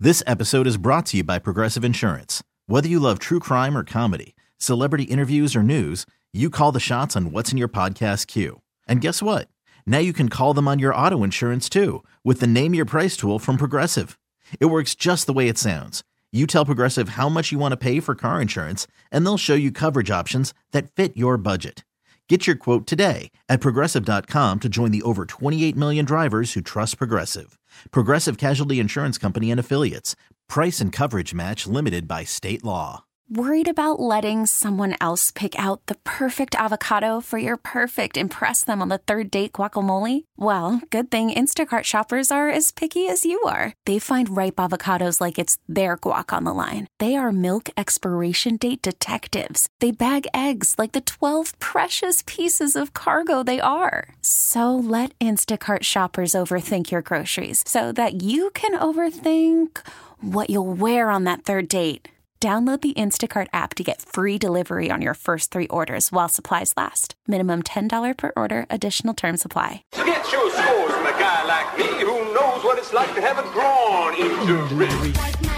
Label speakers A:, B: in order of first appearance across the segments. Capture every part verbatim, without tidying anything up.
A: This episode is brought to you by Progressive Insurance. Whether you love true crime or comedy, celebrity interviews or news, you call the shots on what's in your podcast queue. And guess what? Now you can call them on your auto insurance too with the Name Your Price tool from Progressive. It works just the way it sounds. You tell Progressive how much you want to pay for car insurance, and they'll show you coverage options that fit your budget. Get your quote today at Progressive dot com to join the over twenty-eight million drivers who trust Progressive. Progressive Casualty Insurance Company and Affiliates. Price and coverage match limited by state law.
B: Worried about letting someone else pick out the perfect avocado for your perfect impress them on the third date guacamole? Well, good thing Instacart shoppers are as picky as you are. They find ripe avocados like it's their guac on the line. They are milk expiration date detectives. They bag eggs like the twelve precious pieces of cargo they are. So let Instacart shoppers overthink your groceries so that you can overthink what you'll wear on that third date. Download the Instacart app to get free delivery on your first three orders while supplies last. Minimum ten dollars per order. Additional terms apply.
C: So get your scores from a guy like me who knows what it's like to have it drawn into rhythm.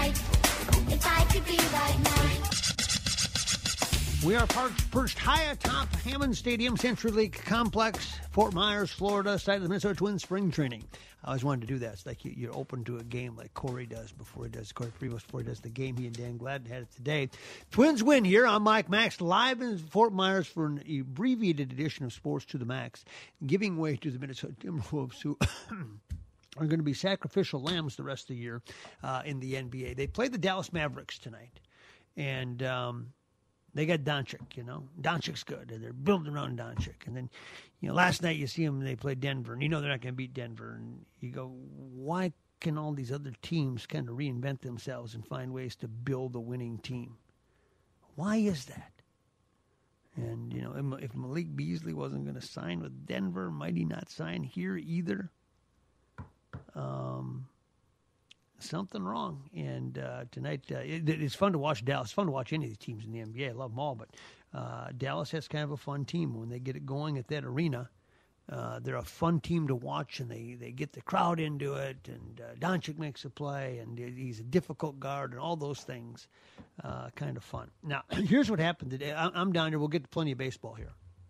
D: We are perched, perched high atop Hammond Stadium, Century League Complex, Fort Myers, Florida, site of the Minnesota Twins spring training. I always wanted to do that. It's like you, you're open to a game like Corey does before he does, Corey Privos before he does the game. He and Dan Gladden had it today. Twins win here. I'm Mike Max, live in Fort Myers for an abbreviated edition of Sports to the Max, giving way to the Minnesota Timberwolves, who are going to be sacrificial lambs the rest of the year uh, in the N B A. They play the Dallas Mavericks tonight, and um, they got Doncic, you know. Doncic's good, and they're building around Doncic. And then, you know, last night you see them, they play Denver, and you know they're not going to beat Denver. And you go, why can all these other teams kind of reinvent themselves and find ways to build a winning team? Why is that? And, you know, if Malik Beasley wasn't going to sign with Denver, might he not sign here either? Um... Something wrong. And uh, tonight, uh, it, it's fun to watch Dallas. It's fun to watch any of the teams in the N B A. I love them all. But uh, Dallas has kind of a fun team. When they get it going at that arena, uh, they're a fun team to watch, and they, they get the crowd into it. And uh, Doncic makes a play, and he's a difficult guard, and all those things. Uh, kind of fun. Now, here's what happened today. I'm down here. We'll get to plenty of baseball here.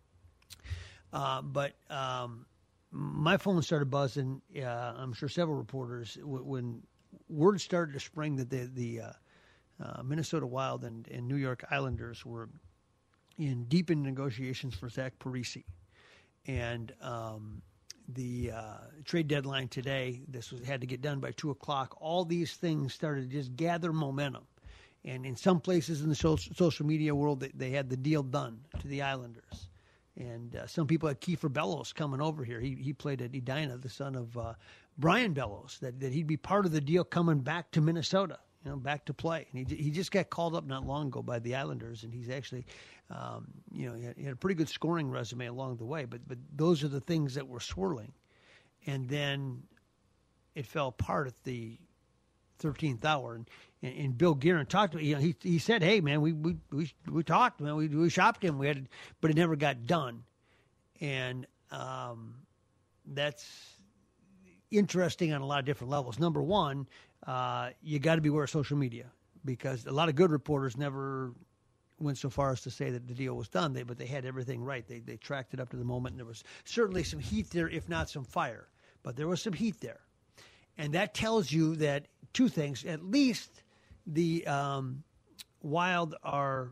D: Uh, but um, my phone started buzzing. Uh, I'm sure several reporters, when word started to spring that the, the uh, uh, Minnesota Wild and, and New York Islanders were in deep in negotiations for Zach Parise. And um, the uh, trade deadline today, this was, had to get done by two o'clock. All these things started to just gather momentum. And in some places in the social, social media world, they, they had the deal done to the Islanders. And uh, some people had Kiefer Bellows coming over here. He he played at Edina, the son of uh, Brian Bellows, that, that he'd be part of the deal coming back to Minnesota, you know, back to play. And he he just got called up not long ago by the Islanders, and he's actually, um, you know, he had, he had a pretty good scoring resume along the way. But but those are the things that were swirling. And then it fell apart at the thirteenth hour. And, and, and Bill Guerin talked to me. You know, he he said, "Hey man, we we we, we talked, man. We we shopped him. We had, but it never got done." And um, that's interesting on a lot of different levels. Number one, uh, you got to beware of social media, because a lot of good reporters never went so far as to say that the deal was done. They but they had everything right. They they tracked it up to the moment, and there was certainly some heat there, if not some fire. But there was some heat there. And that tells you that two things. At least the um, Wild are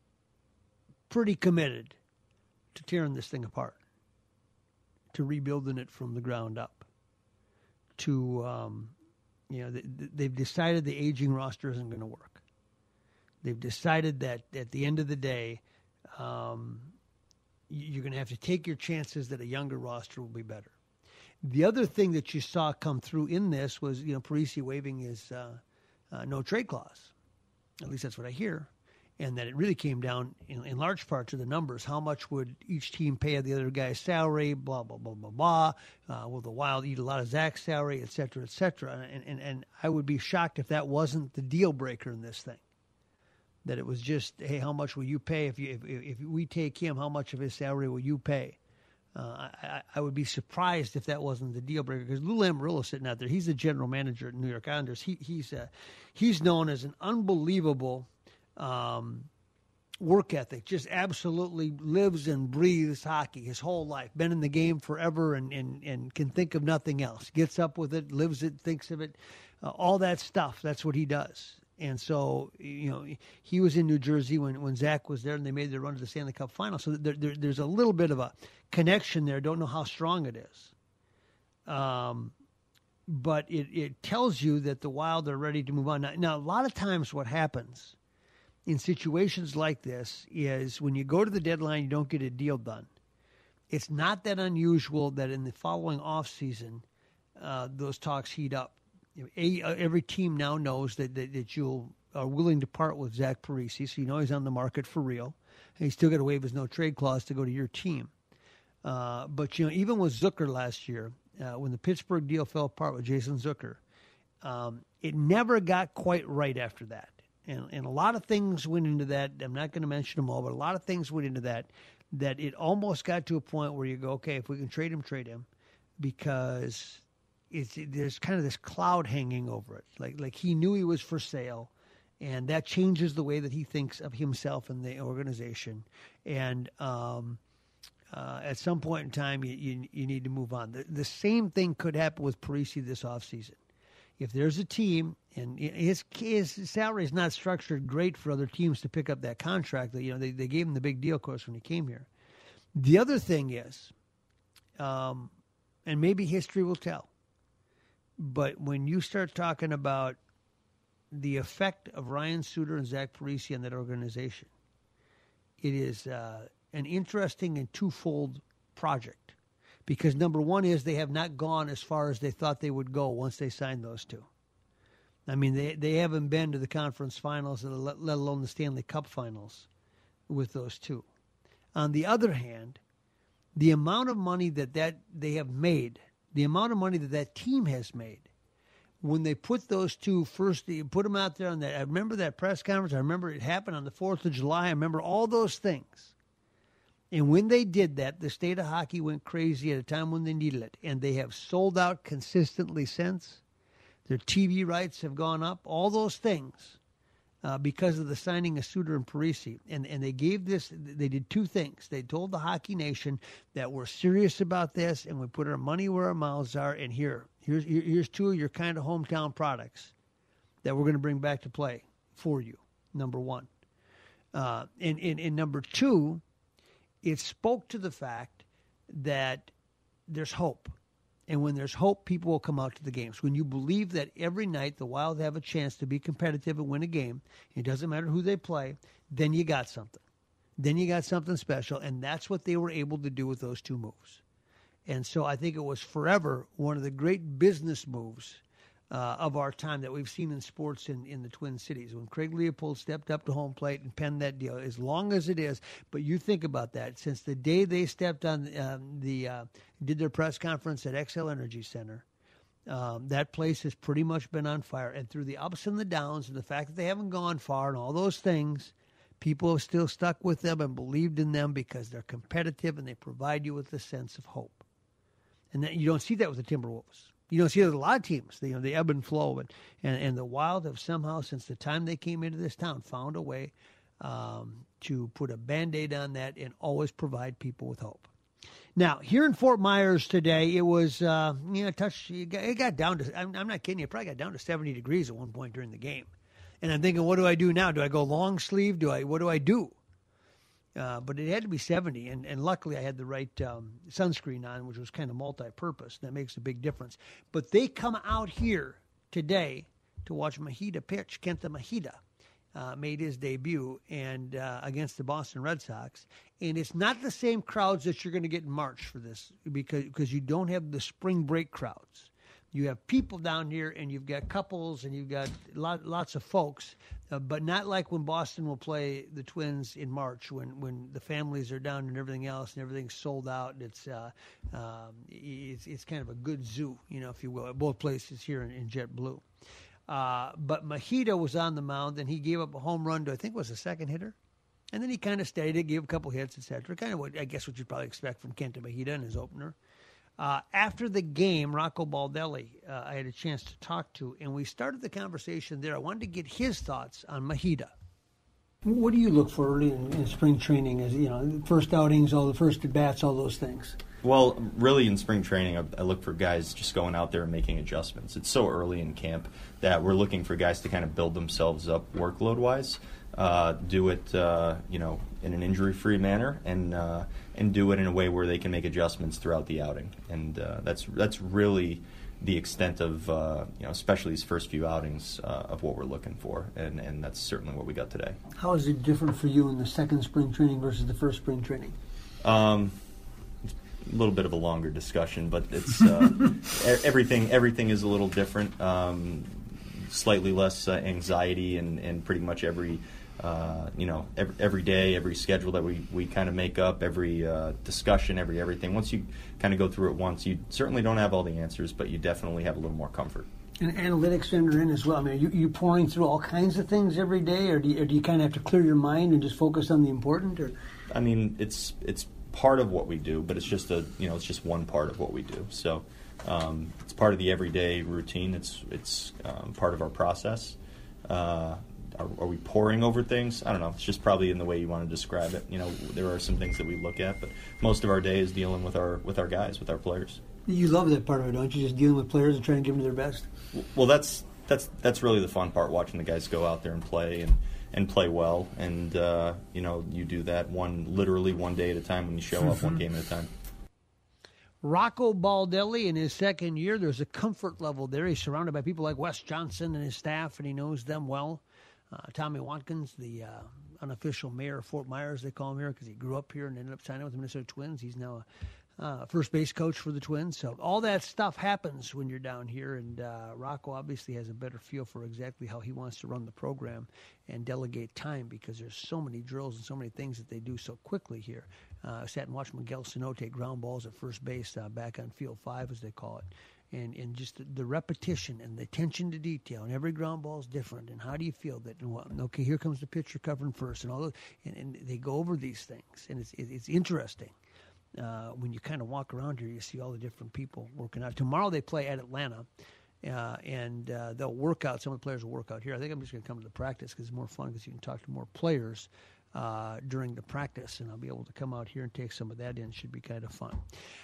D: pretty committed to tearing this thing apart, to rebuilding it from the ground up. To, um, you know, they, they've decided the aging roster isn't going to work. They've decided that at the end of the day, um, you're going to have to take your chances that a younger roster will be better. The other thing that you saw come through in this was, you know, Parise waiving his uh, uh, no trade clause. At least that's what I hear. And that it really came down in, in large part to the numbers. How much would each team pay the other guy's salary, blah, blah, blah, blah, blah. Uh, will the Wild eat a lot of Zach's salary, et cetera, et cetera. And, and, and I would be shocked if that wasn't the deal breaker in this thing. That it was just, hey, how much will you pay? If you if, if we take him, how much of his salary will you pay? Uh, I, I would be surprised if that wasn't the deal breaker because Lou Lamoriello sitting out there. He's the general manager at New York Islanders. He, he's uh, he's known as an unbelievable um, work ethic. Just absolutely lives and breathes hockey his whole life. Been in the game forever and, and, and can think of nothing else. Gets up with it, lives it, thinks of it, uh, all that stuff. That's what he does. And so, you know, he was in New Jersey when, when Zach was there, and they made their run to the Stanley Cup final. So there, there, there's a little bit of a connection there. Don't know how strong it is. Um, but it, it tells you that the Wild are ready to move on. Now, now, a lot of times what happens in situations like this is when you go to the deadline, you don't get a deal done. It's not that unusual that in the following offseason, uh, those talks heat up. A, every team now knows that, that, that you are willing to part with Zach Parise, so you know he's on the market for real. And he's still got to waive his no-trade clause to go to your team. Uh, but, you know, even with Zucker last year, uh, when the Pittsburgh deal fell apart with Jason Zucker, um, it never got quite right after that. And, and a lot of things went into that. I'm not going to mention them all, but a lot of things went into that, that it almost got to a point where you go, okay, if we can trade him, trade him, because – It's, there's kind of this cloud hanging over it. Like like he knew he was for sale, and that changes the way that he thinks of himself and the organization. And um, uh, at some point in time, you, you, you need to move on. The, the same thing could happen with Parise this offseason. If there's a team, and his, his salary is not structured great for other teams to pick up that contract, that you know they, they gave him the big deal, of course, when he came here. The other thing is, um, and maybe history will tell, but when you start talking about the effect of Ryan Suter and Zach Parise on that organization, it is uh, an interesting and twofold project. Because number one is they have not gone as far as they thought they would go once they signed those two. I mean, they they haven't been to the conference finals, let, let alone the Stanley Cup finals with those two. On the other hand, the amount of money that, that they have made, the amount of money that that team has made, when they put those two first, you put them out there on that. I remember that press conference. I remember it happened on the fourth of July. I remember all those things. And when they did that, the state of hockey went crazy at a time when they needed it. And they have sold out consistently since. Their T V rights have gone up. All those things uh, because of the signing of Suter and Parise. And, and they gave this, they did two things. They told the hockey nation that we're serious about this and we put our money where our mouths are. And here, here's, here's two of your kind of hometown products that we're going to bring back to play for you, number one. Uh, and, and, and number two, it spoke to the fact that there's hope. And when there's hope, people will come out to the games. When you believe that every night the Wild have a chance to be competitive and win a game, it doesn't matter who they play, then you got something. Then you got something special, and that's what they were able to do with those two moves. And so I think it was forever one of the great business moves uh, of our time that we've seen in sports in, in the Twin Cities. When Craig Leopold stepped up to home plate and penned that deal, as long as it is. But you think about that. Since the day they stepped on um, the uh, did their press conference at X L Energy Center, um, that place has pretty much been on fire. And through the ups and the downs and the fact that they haven't gone far and all those things, people have still stuck with them and believed in them because they're competitive and they provide you with a sense of hope. And that, you don't see that with the Timberwolves. You don't see it with a lot of teams. They, you know, they ebb and flow. And, and, and the Wild have somehow, since the time they came into this town, found a way um, to put a Band-Aid on that and always provide people with hope. Now, here in Fort Myers today, it was, uh, you know, touch, it got, it got down to, I'm, I'm not kidding you, it probably got down to seventy degrees at one point during the game. And I'm thinking, what do I do now? Do I go long sleeve? Do I, what do I do? Uh, but it had to be seventy, and, and luckily I had the right um, sunscreen on, which was kind of multi-purpose. That makes a big difference. But they come out here today to watch Mahida pitch. Kenta Mahida uh, made his debut and uh, against the Boston Red Sox. And it's not the same crowds that you're going to get in March for this because, because you don't have the spring break crowds. You have people down here, and you've got couples, and you've got lot, lots of folks, uh, but not like when Boston will play the Twins in March, when, when the families are down and everything else, and everything's sold out. And it's uh, um, it's it's kind of a good zoo, you know, if you will, at both places here in, in JetBlue. Uh, but Mahida was on the mound, and he gave up a home run to, I think it was a second hitter. And then he kind of stayed it, gave a couple hits, et cetera. Kind of what I guess what you'd probably expect from Kenta Mahida in his opener. Uh, after the game, Rocco Baldelli, uh, I had a chance to talk to, and we started the conversation there. I wanted to get his thoughts on Mahida.
E: What do you look for early in, in spring training? As you know, first outings, all the first at bats, all those things.
F: Well, really in spring training, I, I look for guys just going out there and making adjustments. It's so early in camp that we're looking for guys to kind of build themselves up workload-wise, uh, do it, uh, you know, in an injury-free manner, and uh, and do it in a way where they can make adjustments throughout the outing. And uh, that's that's really the extent of, uh, you know, especially these first few outings uh, of what we're looking for, and, and that's certainly what we got today.
E: How is it different for you in the second spring training versus the first spring training?
F: Um, a little bit of a longer discussion, but it's uh, everything. Everything is a little different. Um, slightly less uh, anxiety, and, and pretty much every, uh, you know, every, every day, every schedule that we, we kind of make up, every uh, discussion, every everything. Once you kind of go through it once, you certainly don't have all the answers, but you definitely have a little more comfort.
E: And analytics enter in as well. I mean, are you, you pouring through all kinds of things every day, or do you, or do you kind of have to clear your mind and just focus on the important? Or
F: I mean, it's it's. part of what we do, but it's just a you know it's just one part of what we do. So um, it's part of the everyday routine. It's it's um, part of our process. Uh, are, are we poring over things? I don't know. It's just probably in the way you want to describe it. You know, there are some things that we look at, but most of our day is dealing with our with our guys, with our players.
E: You love that part of it, don't you? Just dealing with players and trying to give them their best.
F: Well, that's that's that's really the fun part. Watching the guys go out there and play and. and play well, and uh, you know you do that one literally one day at a time when you show up, one game at a time.
D: Rocco Baldelli in his second year, there's a comfort level there. He's surrounded by people like Wes Johnson and his staff, and he knows them well. Uh, Tommy Watkins, the uh, unofficial mayor of Fort Myers, they call him here because he grew up here and ended up signing with the Minnesota Twins. He's now a Uh, first base coach for the Twins. So all that stuff happens when you're down here, and uh, Rocco obviously has a better feel for exactly how he wants to run the program and delegate time, because there's so many drills and so many things that they do so quickly here. Uh, I sat and watched Miguel Sano take ground balls at first base uh, back on field five, as they call it. And, and just the, the repetition and the attention to detail, and every ground ball is different. And how do you feel that? And well, okay, here comes the pitcher covering first, and all those, and, and they go over these things, and it's it, it's interesting. Uh, when you kind of walk around here, you see all the different people working out. Tomorrow they play at Atlanta, uh, and uh, they'll work out. Some of the players will work out here. I think I'm just going to come to the practice because it's more fun, because you can talk to more players uh, during the practice, and I'll be able to come out here and take some of that in. Should be kind of fun.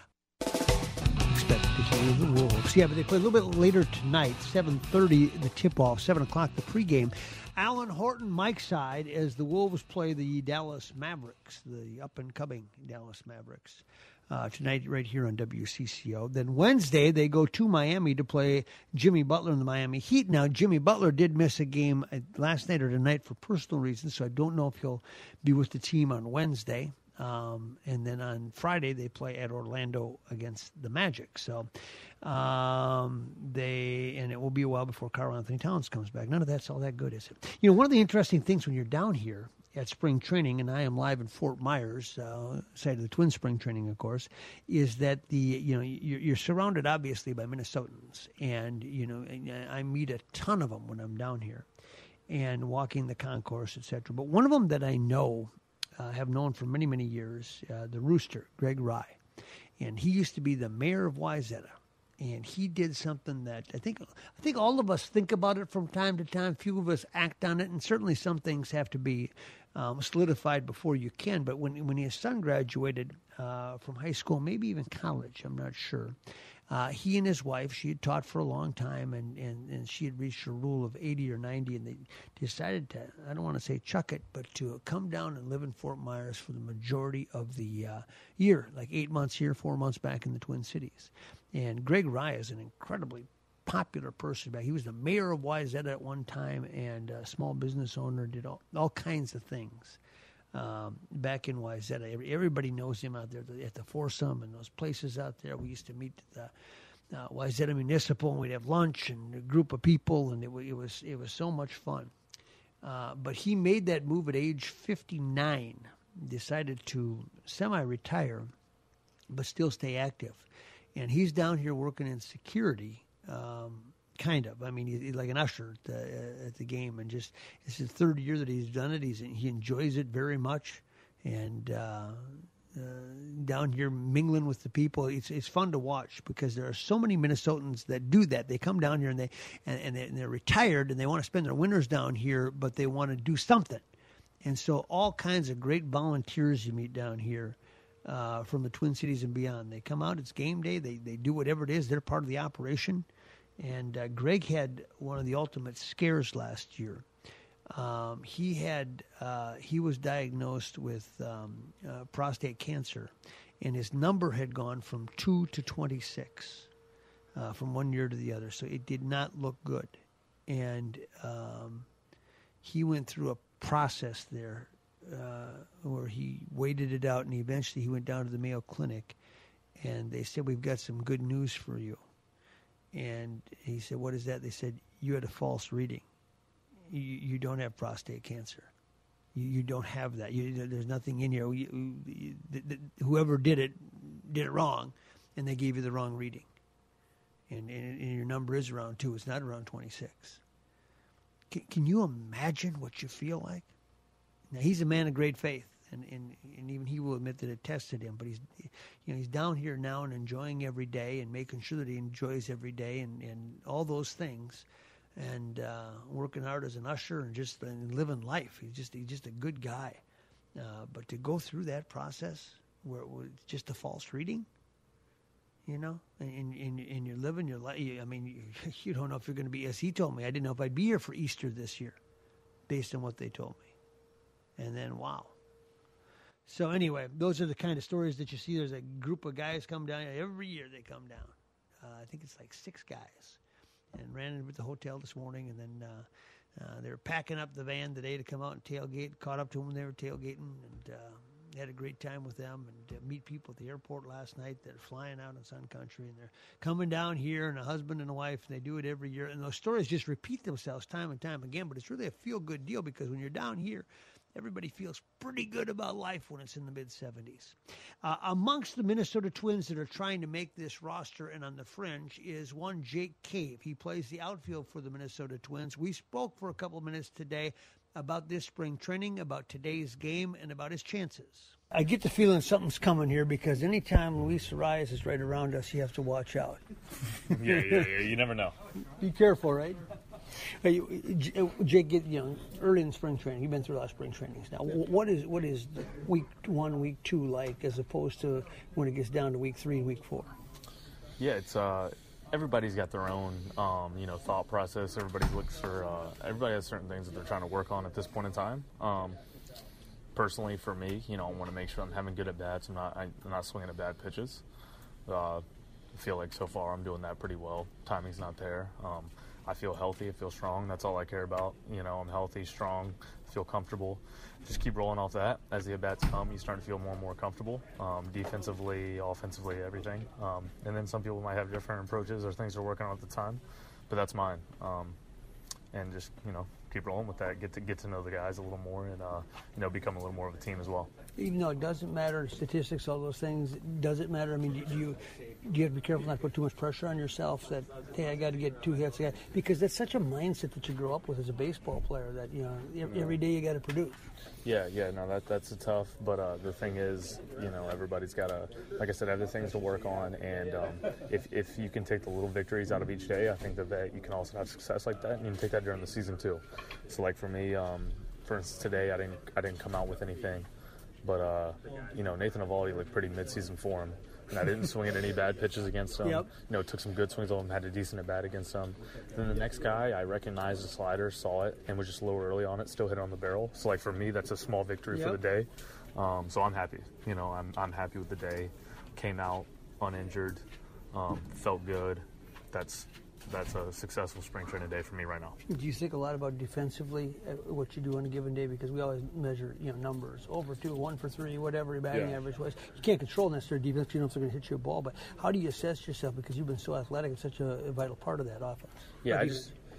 D: Expect to see the Wolves. Yeah, but they play a little bit later tonight, seven thirty, the tip-off, seven o'clock, the pregame. Alan Horton, Mike's side, as the Wolves play the Dallas Mavericks, the up-and-coming Dallas Mavericks, uh, tonight right here on W C C O. Then Wednesday, they go to Miami to play Jimmy Butler and the Miami Heat. Now, Jimmy Butler did miss a game last night or tonight for personal reasons, so I don't know if he'll be with the team on Wednesday. Um, and then on Friday, they play at Orlando against the Magic. So um, they, and it will be a while before Karl Anthony Towns comes back. None of that's all that good, is it? You know, one of the interesting things when you're down here at spring training, and I am live in Fort Myers, uh, site of the Twin spring training, of course, is that the, you know, you're, you're surrounded obviously by Minnesotans. And, you know, I meet a ton of them when I'm down here and walking the concourse, et cetera. But one of them that I know, Uh, have known for many, many years, uh, the Rooster, Greg Rye. And he used to be the mayor of Wayzata. And he did something that I think I think all of us think about it from time to time. Few of us act on it, and certainly some things have to be um, solidified before you can. But when, when his son graduated uh, from high school, maybe even college, I'm not sure, Uh, he and his wife, she had taught for a long time, and, and, and she had reached a rule of eighty or ninety, and they decided to, I don't want to say chuck it, but to come down and live in Fort Myers for the majority of the uh, year, like eight months here, four months back in the Twin Cities. And Greg Rye is an incredibly popular person. He was the mayor of Wayzata at one time, and a small business owner, did all, all kinds of things. Um, back in Wayzata, everybody knows him out there at the Foursome and those places out there. We used to meet at the uh, Wayzata Municipal, and we'd have lunch and a group of people, and it, it was it was so much fun. Uh, but he made that move at age fifty-nine, decided to semi-retire, but still stay active. And he's down here working in security, um, kind of. I mean, he's, he's like an usher at the, at the game, and just it's his third year that he's done it. He's he enjoys it very much, and uh, uh, down here mingling with the people, it's it's fun to watch because there are so many Minnesotans that do that. They come down here and they and, and, they, and they're retired and they want to spend their winters down here, but they want to do something, and so all kinds of great volunteers you meet down here. Uh, from the Twin Cities and beyond. They come out, it's game day, they they do whatever it is, they're part of the operation. And uh, Greg had one of the ultimate scares last year. Um, he had uh, he was diagnosed with um, uh, prostate cancer, and his number had gone from two to twenty-six uh, from one year to the other, so it did not look good. And um, he went through a process there Uh, where he waited it out, and eventually he went down to the Mayo Clinic, and they said, we've got some good news for you. And he said, what is that? They said, you had a false reading. You, you don't have prostate cancer. You, you don't have that. You, there's nothing in here. You, you, the, the, whoever did it did it wrong, and they gave you the wrong reading. And, and, and your number is around two. It's not around twenty-six. Can, can you imagine what you feel like? Now, he's a man of great faith, and, and, and even he will admit that it tested him. But he's, you know, he's down here now and enjoying every day and making sure that he enjoys every day and, and all those things, and uh, working hard as an usher and just and living life. He's just he's just a good guy. Uh, but to go through that process where it was just a false reading, you know, and, and, and you're living your life. I mean, you, you don't know if you're going to be, as he told me, I didn't know if I'd be here for Easter this year, based on what they told me. And then, wow. So anyway, those are the kind of stories that you see. There's a group of guys come down. Every year they come down. Uh, I think it's like six guys. And ran into the hotel this morning. And then uh, uh, they were packing up the van today to come out and tailgate. Caught up to them when they were tailgating. And uh, had a great time with them. And uh, meet people at the airport last night that are flying out in Sun Country. And they're coming down here, and a husband and a wife. And they do it every year. And those stories just repeat themselves time and time again. But it's really a feel-good deal because when you're down here, everybody feels pretty good about life when it's in the mid seventies. Uh, amongst the Minnesota Twins that are trying to make this roster and on the fringe is one Jake Cave. He plays the outfield for the Minnesota Twins. We spoke for a couple of minutes today about this spring training, about today's game, and about his chances. I get the feeling something's coming here because anytime Luis Arias is right around us, you have to watch out.
G: yeah, yeah, yeah. You never know.
D: Be careful, right? Hey, Jake, you know, early in spring training, you've been through a lot of spring trainings now. What is what is week one, week two like, as opposed to when it gets down to week three, week four?
G: Yeah, it's uh, everybody's got their own, um, you know, thought process. Everybody looks for, uh, everybody has certain things that they're trying to work on at this point in time. Um, personally, for me, you know, I want to make sure I'm having good at bats. I'm not, I'm not swinging at bad pitches. Uh, I feel like so far I'm doing that pretty well. Timing's not there. Um, I feel healthy. I feel strong. That's all I care about. You know, I'm healthy, strong, feel comfortable. Just keep rolling off that. As the at-bats come, you start to feel more and more comfortable, um, defensively, offensively, everything. Um, and then some people might have different approaches or things they're working on at the time, but that's mine. Um, and just, you know, keep rolling with that. Get to get to know the guys a little more, and uh, you know, become a little more of a team as well.
D: Even though it doesn't matter, statistics, all those things, does it matter? I mean, do you do you have to be careful not to put too much pressure on yourself that, hey, I got to get two hits, because that's such a mindset that you grow up with as a baseball player that, you know, every day you got to produce.
G: Yeah, yeah, no, that that's a tough. But uh, the thing is, you know, everybody's got to, like I said, other things to work on. And um, if if you can take the little victories out of each day, I think that, that you can also have success like that, and you can take that during the season too. So, like for me, um, for instance, today I didn't I didn't come out with anything, but uh, you know, Nathan Eovaldi looked pretty mid-season form, and I didn't swing at any bad pitches against him. Yep. You know, took some good swings on him, had a decent at bat against him. Then the next guy, I recognized the slider, saw it, and was just low early on it, still hit it on the barrel. So, like for me, that's a small victory yep. for the day. Um, so I'm happy. You know, I'm I'm happy with the day. Came out uninjured, um, felt good. That's. That's a successful spring training day for me right now.
D: Do you think a lot about defensively what you do on a given day? Because we always measure, you know, numbers, over two, one for three, whatever your batting yeah. average was. You can't control necessarily defense. You know if they're going to hit you a ball. But how do you assess yourself? Because you've been so athletic and such a, a vital part of that offense.
G: Yeah, I just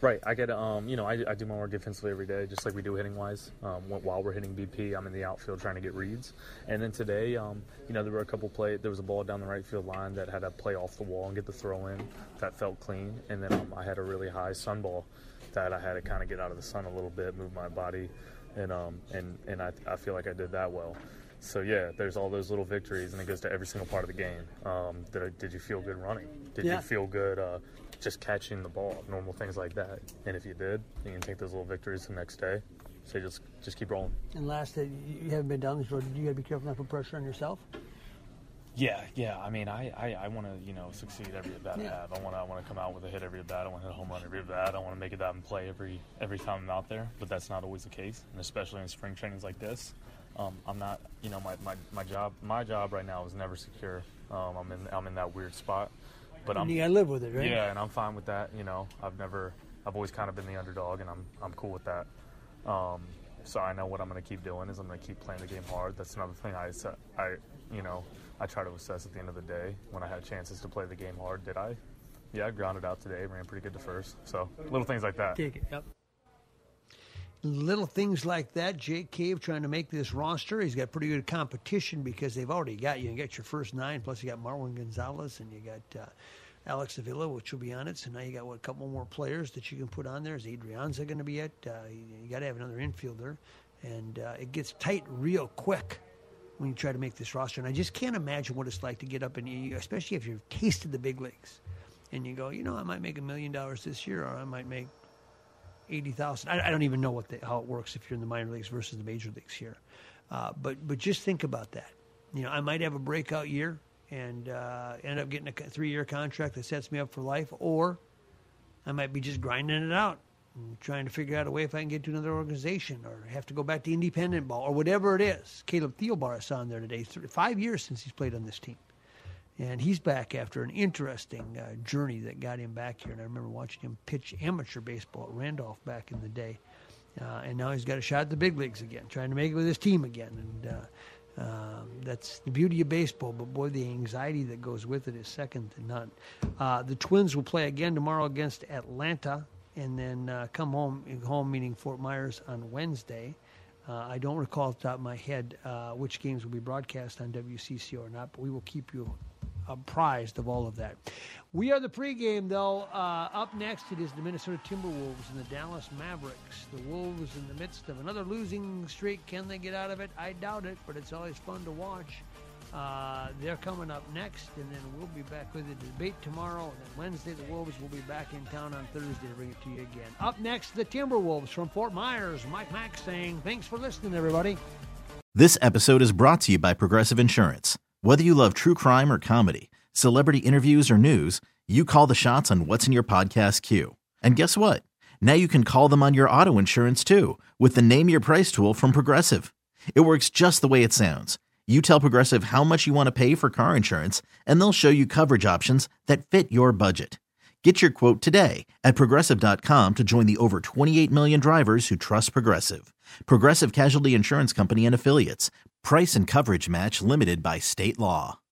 G: Right. I get, um, you know, I, I do my work defensively every day, just like we do hitting wise. Um, while we're hitting B P, I'm in the outfield trying to get reads. And then today, um, you know, there were a couple play. There was a ball down the right field line that had to play off the wall and get the throw in. That felt clean. And then um, I had a really high sun ball that I had to kind of get out of the sun a little bit, move my body, and um, and and I, I feel like I did that well. So, yeah, there's all those little victories, and it goes to every single part of the game. Um, did, I, did you feel good running? Did
E: yeah.
G: you feel good uh, just catching the ball, normal things like that? And if you did, you can take those little victories the next day. So just just keep rolling.
E: And last, uh, you haven't been down this road. You got to be careful not to put pressure on yourself.
G: Yeah, yeah. I mean, I, I, I want to, you know, succeed every at bat
E: yeah.
G: I have. I want to I want to come out with a hit every at bat. I want to hit a home run every at bat. I want to make it out and play every every time I'm out there. But that's not always the case, and especially in spring trainings like this. Um, I'm not, you know, my, my, my job my job right now is never secure. Um, I'm in I'm in that weird spot, but
E: and
G: I'm
E: you gotta live with it, right?
G: Yeah, and I'm fine with that. You know, I've never I've always kind of been the underdog, and I'm I'm cool with that. Um, so I know what I'm going to keep doing is I'm going to keep playing the game hard. That's another thing I I you know I try to assess at the end of the day when I had chances to play the game hard. Did I? Yeah, I grounded out today, ran pretty good to first. So little things like that.
E: Take it. Yep.
D: Little things like that. Jake Cave trying to make this roster. He's got pretty good competition because they've already got you. You got your first nine, plus you got Marwin Gonzalez, and you got uh, Alex Avila, which will be on it. So now you got what, a couple more players that you can put on there. Is Adrianza going to be it? Uh, you you got to have another infielder. And uh, it gets tight real quick when you try to make this roster. And I just can't imagine what it's like to get up and, you, especially if you've tasted the big leagues, and you go, you know, I might make a million dollars this year, or I might make eighty thousand. I, I don't even know what the, how it works if you're in the minor leagues versus the major leagues here. Uh, but but just think about that. You know, I might have a breakout year and uh, end up getting a three-year contract that sets me up for life, or I might be just grinding it out and trying to figure out a way if I can get to another organization or have to go back to independent ball or whatever it is. Caleb Thielbar is on there today. Th- five years since he's played on this team. And he's back after an interesting uh, journey that got him back here. And I remember watching him pitch amateur baseball at Randolph back in the day. Uh, and now he's got a shot at the big leagues again, trying to make it with his team again. And uh, um, that's the beauty of baseball. But, boy, the anxiety that goes with it is second to none. Uh, the Twins will play again tomorrow against Atlanta and then uh, come home, home meaning Fort Myers on Wednesday. Uh, I don't recall off the top of my head uh, which games will be broadcast on W C C or not, but we will keep you apprised of all of that. We are the pregame, though. Uh, up next, it is the Minnesota Timberwolves and the Dallas Mavericks. The Wolves in the midst of another losing streak. Can they get out of it? I doubt it, but it's always fun to watch. Uh, they're coming up next, and then we'll be back with the debate tomorrow. And then Wednesday, the Wolves will be back in town on Thursday to bring it to you again. Up next, the Timberwolves from Fort Myers. Mike Mack saying, thanks for listening, everybody.
A: This episode is brought to you by Progressive Insurance. Whether you love true crime or comedy, celebrity interviews or news, you call the shots on what's in your podcast queue. And guess what? Now you can call them on your auto insurance too with the Name Your Price tool from Progressive. It works just the way it sounds. You tell Progressive how much you want to pay for car insurance, and they'll show you coverage options that fit your budget. Get your quote today at Progressive dot com to join the over twenty-eight million drivers who trust Progressive. Progressive Casualty Insurance Company and Affiliates. Price and coverage match limited by state law.